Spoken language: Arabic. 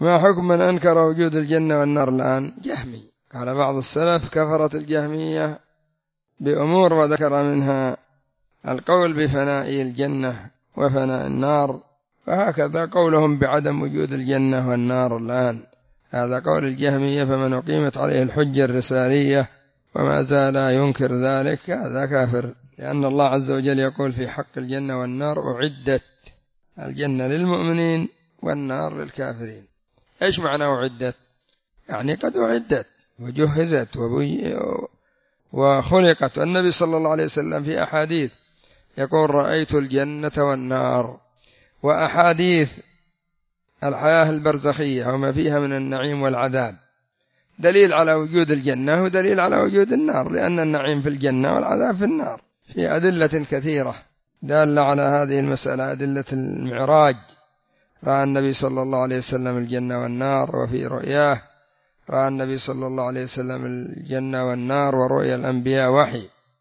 ما حكم من أنكر وجود الجنة والنار الآن؟ جهمي. قال بعض السلف كفرت الجهمية بأمور وذكر منها القول بفناء الجنة وفناء النار، فهكذا قولهم بعدم وجود الجنة والنار الآن، هذا قول الجهمية. فمن أقيمت عليه الحجة الرسالية وما زال ينكر ذلك هذا كافر، لأن الله عز وجل يقول في حق الجنة والنار أعدت، الجنة للمؤمنين والنار للكافرين. إيش معنى أعدت؟ يعني قد أعدت وجهزت وخلقت. والنبي صلى الله عليه وسلم في أحاديث يقول رأيت الجنة والنار، وأحاديث الحياة البرزخية وما فيها من النعيم والعذاب دليل على وجود الجنة ودليل على وجود النار، لأن النعيم في الجنة والعذاب في النار، في أدلة كثيرة دالة على هذه المسألة. أدلة المعراج، رأى النبي صلى الله عليه وسلم الجنة والنار، وفي رؤياه رأى النبي صلى الله عليه وسلم الجنة والنار، ورؤيا الأنبياء وحي.